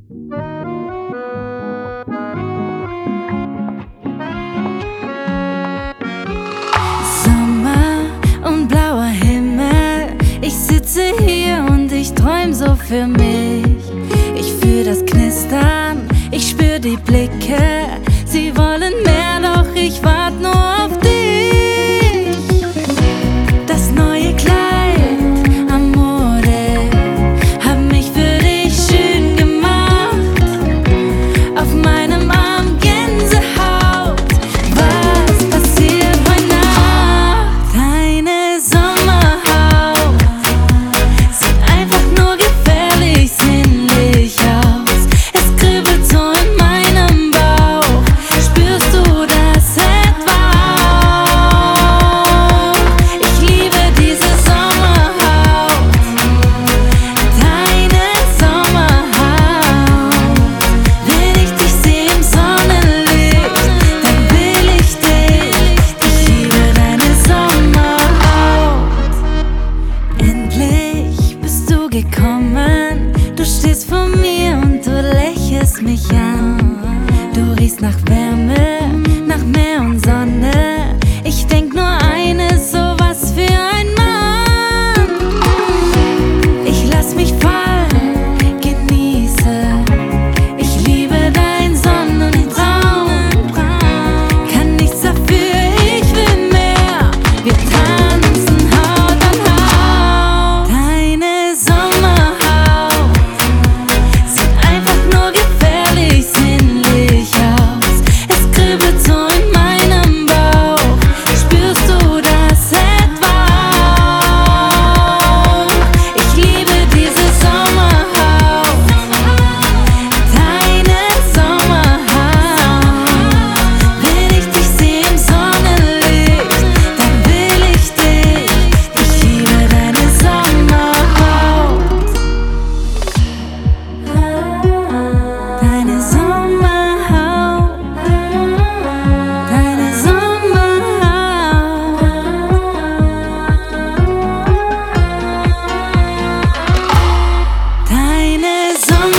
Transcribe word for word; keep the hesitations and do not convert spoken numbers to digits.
Sommer und blauer Himmel, ich sitze hier und ich träum so für mich. Ich fühl das Knistern, ich spür die Blicke, sie wollen mehr, doch ich wart nur auf dich. Das neue Kleid am Mode hab mich für dich schön gemacht. Auf meinem Arm Gänsehaut, was passiert heute Nacht? Deine Sommerhaut sieht einfach nur gefährlich sinnlich aus. Es kribbelt so in meinem Bauch, spürst du das etwa auch? Ich liebe diese Sommerhaut, deine Sommerhaut. Wenn ich dich seh im Sonnenlicht, dann will ich dich. Ich liebe deine Sommerhaut. Endlich bist du gekommen, du stehst vor mir und du lächelst mich an. Du riechst nach Wärme, nach Meer und Sonne. Ich denk nur eines, so was für ein Mann. Ich lass mich fallen, genieße. Ich liebe dein Sonnenbraun. Kann nichts dafür, ich will mehr. Wir tanzen Haut an Haut. Deine Sommerhaut sieht einfach nur gefährlich sinnlich aus. Es kribbelt so in meinem Bauch, spürst du das etwa auch? Ich liebe diese Sommerhaut, deine Sommerhaut. Wenn ich dich seh im Sonnenlicht, dann will ich dich. Ich liebe deine Sommerhaut, deine Sommerhaut, deine Sommerhaut, deine Sommerhaut.